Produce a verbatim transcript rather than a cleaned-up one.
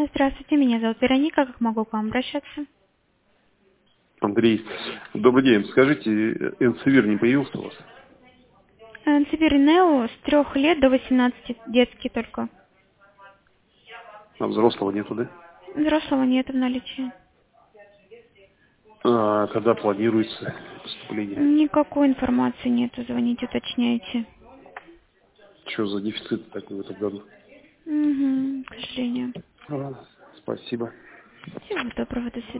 Здравствуйте, меня зовут Вероника. Как могу к вам обращаться? Андрей, добрый день. Скажите, Энсевир не появился у вас? Энцевир Нео с трех лет до восемнадцати, детский только. А взрослого нету, да? Взрослого нет в наличии. А когда планируется поступление? Никакой информации нету, звоните, уточняйте. Что за дефицит такой в этом году? Угу, к сожалению. А, спасибо. Всего доброго, до свидания.